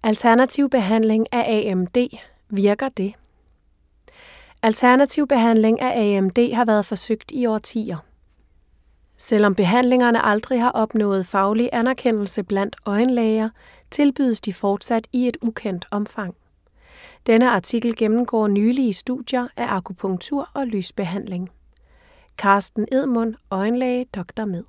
Alternativ behandling af AMD. Virker det? Alternativ behandling af AMD har været forsøgt i årtier. Selvom behandlingerne aldrig har opnået faglig anerkendelse blandt øjenlæger, tilbydes de fortsat i et ukendt omfang. Denne artikel gennemgår nylige studier af akupunktur og lysbehandling. Carsten Edmund, øjenlæge, Dr. Med.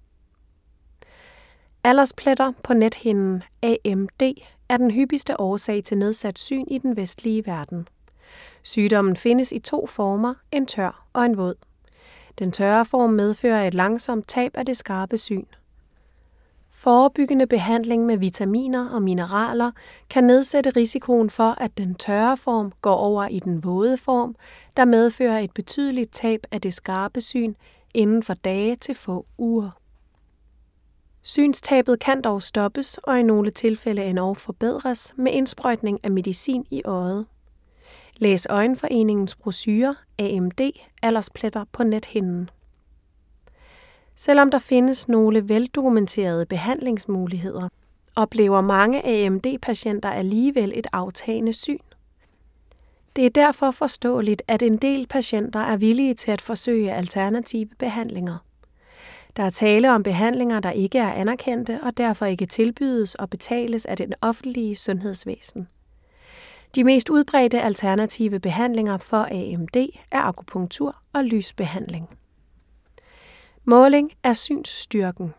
Alderspletter på nethinden, AMD, er den hyppigste årsag til nedsat syn i den vestlige verden. Sygdommen findes i 2 former, en tør og en våd. Den tørre form medfører et langsomt tab af det skarpe syn. Forebyggende behandling med vitaminer og mineraler kan nedsætte risikoen for, at den tørre form går over i den våde form, der medfører et betydeligt tab af det skarpe syn inden for dage til få uger. Synstabet kan dog stoppes og i nogle tilfælde endog forbedres med indsprøjtning af medicin i øjet. Læs Øjenforeningens brochure AMD, alderspletter på nethinden. Selvom der findes nogle veldokumenterede behandlingsmuligheder, oplever mange AMD-patienter alligevel et aftagende syn. Det er derfor forståeligt, at en del patienter er villige til at forsøge alternative behandlinger. Der er tale om behandlinger, der ikke er anerkendte og derfor ikke tilbydes og betales af det offentlige sundhedsvæsen. De mest udbredte alternative behandlinger for AMD er akupunktur og lysbehandling. Måling af synsstyrken.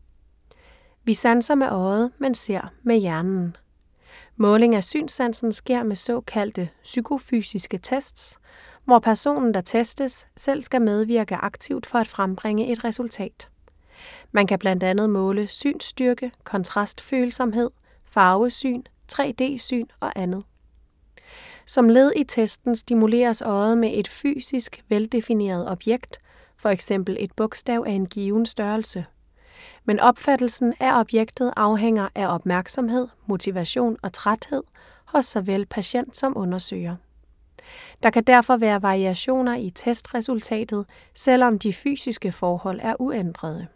Vi sanser med øjet, men ser med hjernen. Måling af synssansen sker med såkaldte psykofysiske tests, hvor personen, der testes, selv skal medvirke aktivt for at frembringe et resultat. Man kan blandt andet måle synsstyrke, kontrastfølsomhed, farvesyn, 3D-syn og andet. Som led i testen stimuleres øjet med et fysisk veldefineret objekt, for eksempel et bogstav af en given størrelse. Men opfattelsen af objektet afhænger af opmærksomhed, motivation og træthed hos såvel patient som undersøger. Der kan derfor være variationer i testresultatet, selvom de fysiske forhold er uændrede.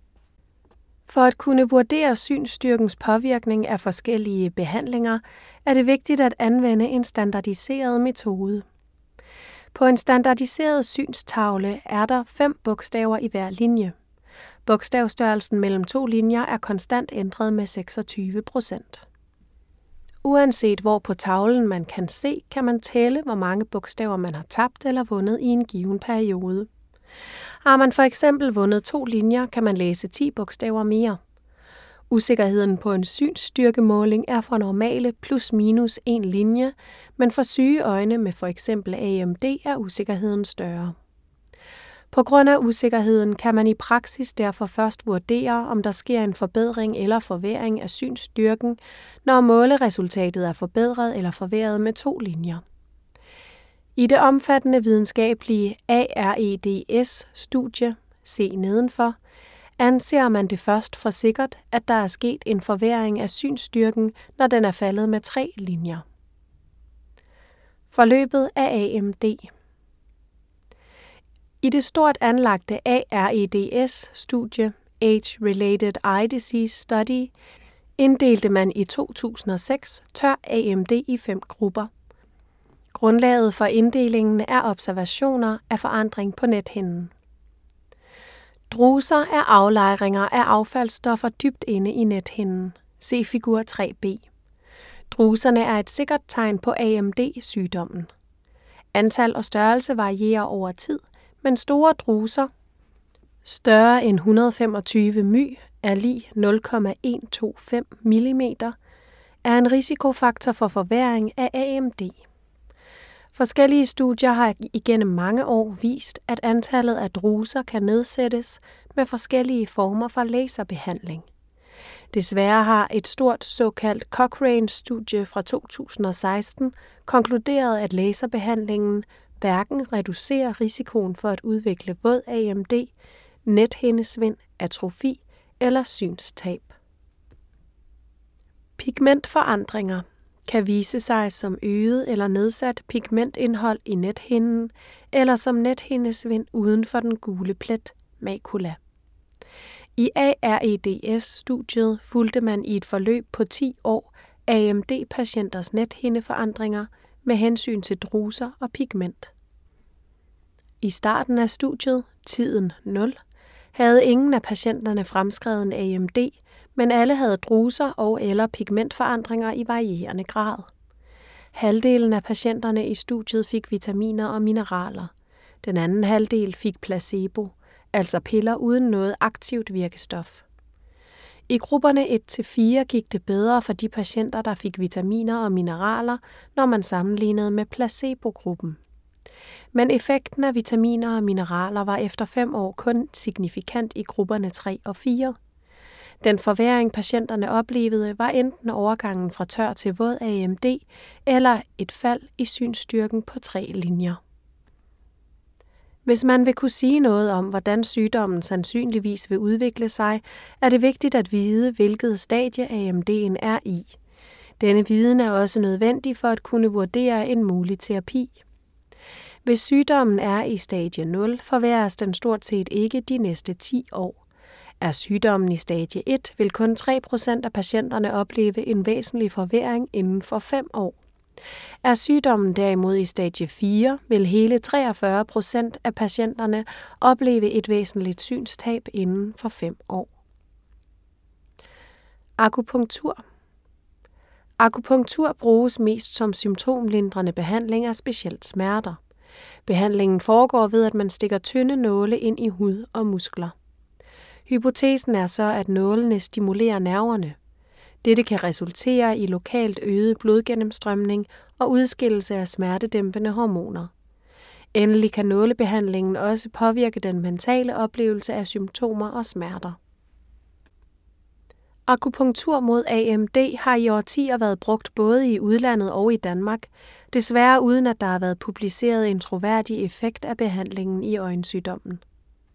For at kunne vurdere synsstyrkens påvirkning af forskellige behandlinger, er det vigtigt at anvende en standardiseret metode. På en standardiseret synstavle er der 5 bogstaver i hver linje. Bogstavstørrelsen mellem 2 linjer er konstant ændret med 26%. Uanset hvor på tavlen man kan se, kan man tælle, hvor mange bogstaver man har tabt eller vundet i en given periode. Har man for eksempel vundet 2 linjer, kan man læse 10 bogstaver mere. Usikkerheden på en synsstyrkemåling er for normale plus minus 1 linje, men for syge øjne med for eksempel AMD er usikkerheden større. På grund af usikkerheden kan man i praksis derfor først vurdere, om der sker en forbedring eller forværring af synsstyrken, når måleresultatet er forbedret eller forværret med 2 linjer. I det omfattende videnskabelige AREDS-studie, se nedenfor, anser man det først for sikkert, at der er sket en forværring af synsstyrken, når den er faldet med 3 linjer. Forløbet af AMD. I det stort anlagte AREDS-studie, Age-Related Eye Disease Study, inddelte man i 2006 tør AMD i 5 grupper. Grundlaget for inddelingen er observationer af forandring på nethinden. Druser er aflejringer af affaldsstoffer dybt inde i nethinden. Se figur 3b. Druserne er et sikkert tegn på AMD-sygdommen. Antal og størrelse varierer over tid, men store druser, større end 125 my, er lig 0,125 mm, er en risikofaktor for forværring af AMD. Forskellige studier har igennem mange år vist, at antallet af druser kan nedsættes med forskellige former for laserbehandling. Desværre har et stort såkaldt Cochrane-studie fra 2016 konkluderet, at laserbehandlingen hverken reducerer risikoen for at udvikle våd AMD, nethindesvind, atrofi eller synstab. Pigmentforandringer kan vise sig som øget eller nedsat pigmentindhold i nethinden eller som nethindesvind uden for den gule plet, macula. I AREDS-studiet fulgte man i et forløb på 10 år AMD-patienters nethindeforandringer med hensyn til druser og pigment. I starten af studiet, tiden 0, havde ingen af patienterne fremskrevet en AMD, men alle havde druser og eller pigmentforandringer i varierende grad. Halvdelen af patienterne i studiet fik vitaminer og mineraler. Den anden halvdel fik placebo, altså piller uden noget aktivt virkestof. I grupperne 1-4 gik det bedre for de patienter, der fik vitaminer og mineraler, når man sammenlignede med placebogruppen. Men effekten af vitaminer og mineraler var efter 5 år kun signifikant i grupperne 3 og 4. Den forværring patienterne oplevede var enten overgangen fra tør til våd AMD eller et fald i synsstyrken på 3 linjer. Hvis man vil kunne sige noget om, hvordan sygdommen sandsynligvis vil udvikle sig, er det vigtigt at vide, hvilket stadie AMD'en er i. Denne viden er også nødvendig for at kunne vurdere en mulig terapi. Hvis sygdommen er i stadie 0, forværres den stort set ikke de næste 10 år. Er sygdommen i stadie 1, vil kun 3% af patienterne opleve en væsentlig forværring inden for 5 år. Er sygdommen derimod i stadie 4, vil hele 43% af patienterne opleve et væsentligt synstab inden for 5 år. Akupunktur. Akupunktur bruges mest som symptomlindrende behandling af specielt smerter. Behandlingen foregår ved, at man stikker tynde nåle ind i hud og muskler. Hypotesen er så, at nålene stimulerer nerverne. Dette kan resultere i lokalt øget blodgennemstrømning og udskillelse af smertedæmpende hormoner. Endelig kan nålebehandlingen også påvirke den mentale oplevelse af symptomer og smerter. Akupunktur mod AMD har i årtier været brugt både i udlandet og i Danmark, desværre uden at der har været publiceret en troværdig effekt af behandlingen i øjensygdommen.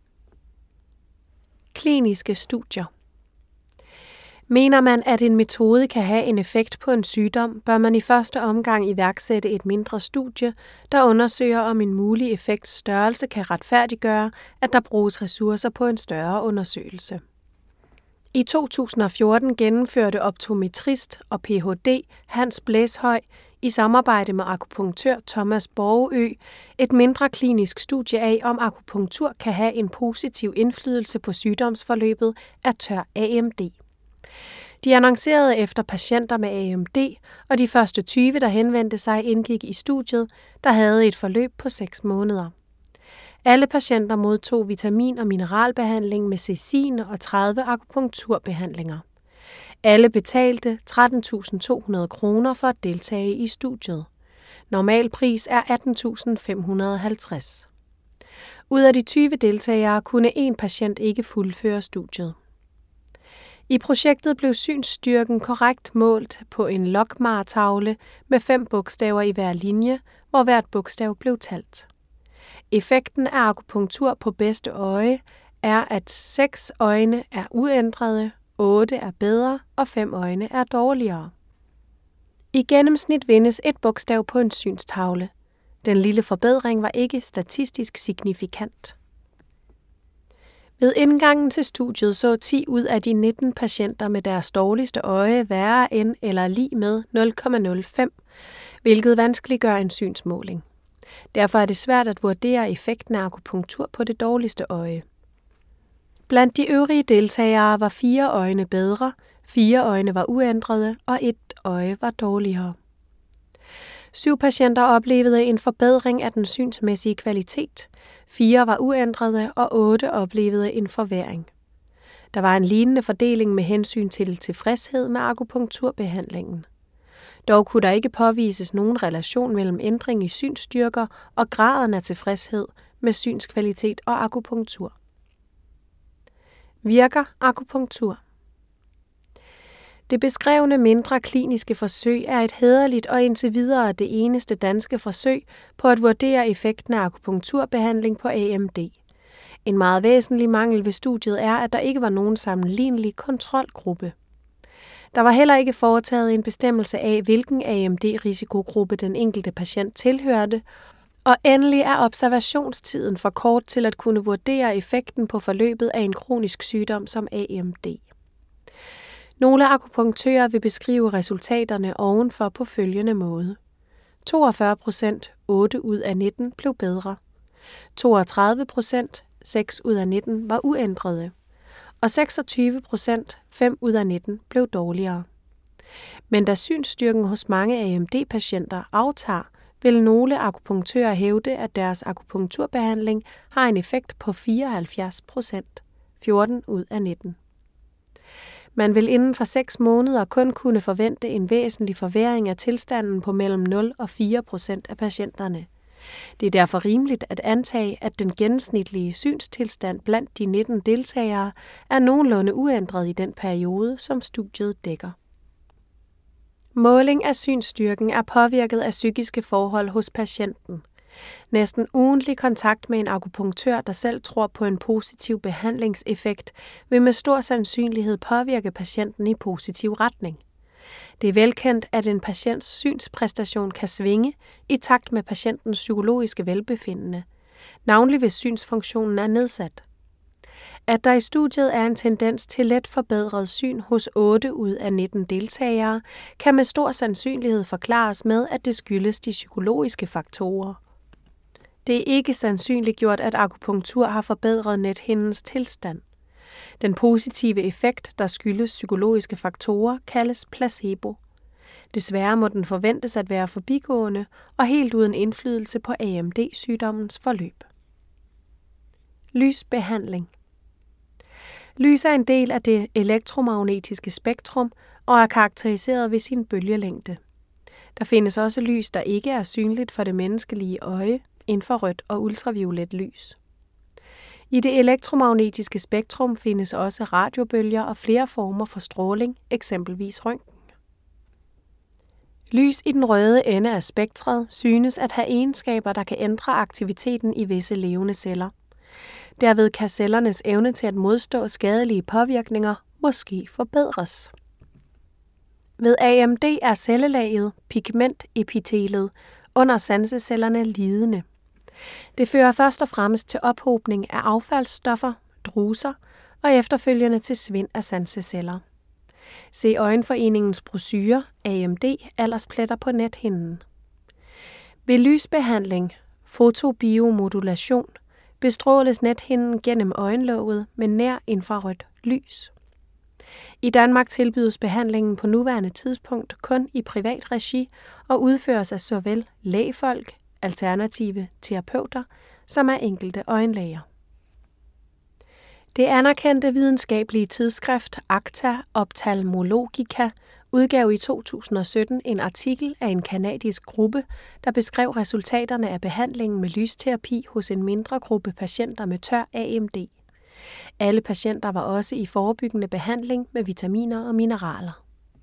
Kliniske studier. Mener man, at en metode kan have en effekt på en sygdom, bør man i første omgang iværksætte et mindre studie, der undersøger, om en mulig effekts størrelse kan retfærdiggøre, at der bruges ressourcer på en større undersøgelse. I 2014 gennemførte optometrist og Ph.D. Hans Blæshøj i samarbejde med akupunktør Thomas Borgeø et mindre klinisk studie af, om akupunktur kan have en positiv indflydelse på sygdomsforløbet af tør AMD. De annoncerede efter patienter med AMD, og de første 20, der henvendte sig, indgik i studiet, der havde et forløb på 6 måneder. Alle patienter modtog vitamin- og mineralbehandling med cecin og 30 akupunkturbehandlinger. Alle betalte 13.200 kroner for at deltage i studiet. Normalpris er 18.550. Ud af de 20 deltagere kunne en patient ikke fuldføre studiet. I projektet blev synsstyrken korrekt målt på en logmartavle med 5 bogstaver i hver linje, hvor hvert bogstav blev talt. Effekten af akupunktur på bedste øje er, at 6 øjne er uændrede, 8 er bedre og 5 øjne er dårligere. I gennemsnit vindes 1 bogstav på en synstavle. Den lille forbedring var ikke statistisk signifikant. Ved indgangen til studiet så 10 ud af de 19 patienter med deres dårligste øje værre end eller lig med 0,05, hvilket vanskeliggør en synsmåling. Derfor er det svært at vurdere effekten af akupunktur på det dårligste øje. Blandt de øvrige deltagere var 4 øjne bedre, 4 øjne var uændrede og 1 øje var dårligere. 7 patienter oplevede en forbedring af den synsmæssige kvalitet, 4 var uændrede og 8 oplevede en forværring. Der var en lignende fordeling med hensyn til tilfredshed med akupunkturbehandlingen. Dog kunne der ikke påvises nogen relation mellem ændring i synsstyrker og graden af tilfredshed med synskvalitet og akupunktur. Virker akupunktur? Det beskrevne mindre kliniske forsøg er et hæderligt og indtil videre det eneste danske forsøg på at vurdere effekten af akupunkturbehandling på AMD. En meget væsentlig mangel ved studiet er, at der ikke var nogen sammenlignelig kontrolgruppe. Der var heller ikke foretaget en bestemmelse af, hvilken AMD-risikogruppe den enkelte patient tilhørte, og endelig er observationstiden for kort til at kunne vurdere effekten på forløbet af en kronisk sygdom som AMD. Nogle akupunktører vil beskrive resultaterne ovenfor på følgende måde. 42%, 8 ud af 19, blev bedre. 32%, 6 ud af 19, var uændrede. Og 26%, 5 ud af 19, blev dårligere. Men da synsstyrken hos mange AMD-patienter aftager, vil nogle akupunktører hævde, at deres akupunkturbehandling har en effekt på 74%, 14 ud af 19. Man vil inden for 6 måneder kun kunne forvente en væsentlig forværring af tilstanden på mellem 0 og 4% af patienterne. Det er derfor rimeligt at antage, at den gennemsnitlige synstilstand blandt de 19 deltagere er nogenlunde uændret i den periode, som studiet dækker. Måling af synsstyrken er påvirket af psykiske forhold hos patienten. Næsten ugentlig kontakt med en akupunktør, der selv tror på en positiv behandlingseffekt, vil med stor sandsynlighed påvirke patienten i positiv retning. Det er velkendt, at en patients synspræstation kan svinge i takt med patientens psykologiske velbefindende, navnlig hvis synsfunktionen er nedsat. At der i studiet er en tendens til let forbedret syn hos 8 ud af 19 deltagere, kan med stor sandsynlighed forklares med, at det skyldes de psykologiske faktorer. Det er ikke sandsynliggjort, at akupunktur har forbedret nethindens tilstand. Den positive effekt, der skyldes psykologiske faktorer, kaldes placebo. Desværre må den forventes at være forbigående og helt uden indflydelse på AMD-sygdommens forløb. Lysbehandling. Lys er en del af det elektromagnetiske spektrum og er karakteriseret ved sin bølgelængde. Der findes også lys, der ikke er synligt for det menneskelige øje, infrarødt og ultraviolet lys. I det elektromagnetiske spektrum findes også radiobølger og flere former for stråling, eksempelvis røntgen. Lys i den røde ende af spektret synes at have egenskaber, der kan ændre aktiviteten i visse levende celler. Derved kan cellernes evne til at modstå skadelige påvirkninger måske forbedres. Ved AMD er cellelaget, pigmentepitelet, under sansecellerne lidende. Det fører først og fremmest til ophobning af affaldsstoffer, druser og efterfølgende til svind af sanseceller. Se Øjenforeningens brochure AMD alderspletter på nethinden. Ved lysbehandling, fotobiomodulation, bestråles nethinden gennem øjenlåget med nær infrarødt lys. I Danmark tilbydes behandlingen på nuværende tidspunkt kun i privat regi og udføres af såvel lægfolk, alternative terapeuter, som af enkelte øjenlæger. Det anerkendte videnskabelige tidsskrift Acta Ophthalmologica udgav i 2017 en artikel af en canadisk gruppe, der beskrev resultaterne af behandlingen med lysterapi hos en mindre gruppe patienter med tør AMD. Alle patienter var også i forebyggende behandling med vitaminer og mineraler.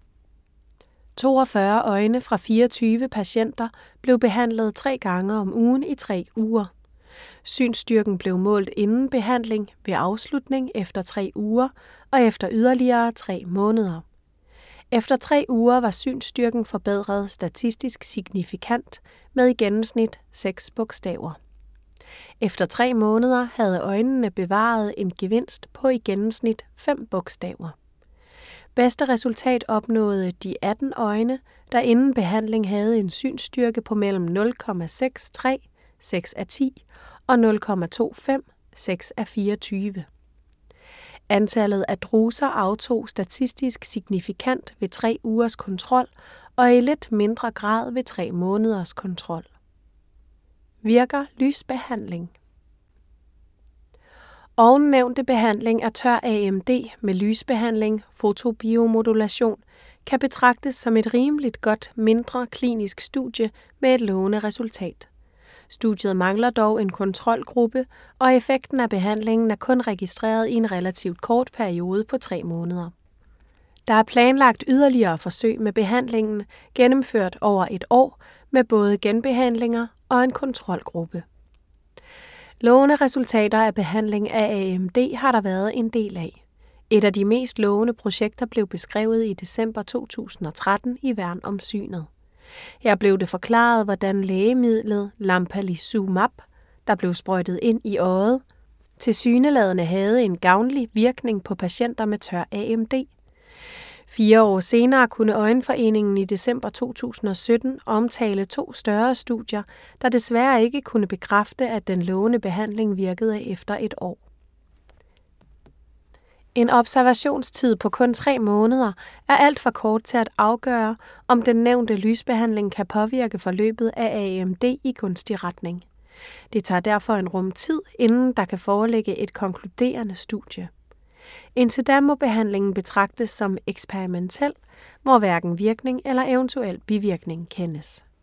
42 øjne fra 24 patienter blev behandlet 3 gange om ugen i 3 uger. Synsstyrken blev målt inden behandling, ved afslutning efter 3 uger og efter yderligere 3 måneder. Efter 3 uger var synsstyrken forbedret statistisk signifikant med i gennemsnit 6 bogstaver. Efter 3 måneder havde øjnene bevaret en gevinst på i gennemsnit 5 bogstaver. Bedste resultat opnåede de 18 øjne, der inden behandling havde en synsstyrke på mellem 0,63, 6 af 10 og 0,25, 6 af 24. Antallet af druser aftog statistisk signifikant ved 3 ugers kontrol og i lidt mindre grad ved 3 måneders kontrol. Virker lysbehandling? Ovennævnte behandling af tør AMD med lysbehandling, fotobiomodulation, kan betragtes som et rimeligt godt mindre klinisk studie med et lovende resultat. Studiet mangler dog en kontrolgruppe, og effekten af behandlingen er kun registreret i en relativt kort periode på 3 måneder. Der er planlagt yderligere forsøg med behandlingen, gennemført over 1 år, med både genbehandlinger og en kontrolgruppe. Lovende resultater af behandling af AMD har der været en del af. Et af de mest lovende projekter blev beskrevet i december 2013 i Værn om synet. Her blev det forklaret, hvordan lægemidlet Lampalizumab, der blev sprøjtet ind i øjet, tilsyneladende havde en gavnlig virkning på patienter med tør AMD. 4 år senere kunne Øjenforeningen i december 2017 omtale 2 større studier, der desværre ikke kunne bekræfte, at den lovende behandling virkede efter et år. En observationstid på kun 3 måneder er alt for kort til at afgøre, om den nævnte lysbehandling kan påvirke forløbet af AMD i gunstig retning. Det tager derfor en rum tid, inden der kan foreligge et konkluderende studie. Indtil da må behandlingen betragtes som eksperimentel, hvor hverken virkning eller eventuel bivirkning kendes.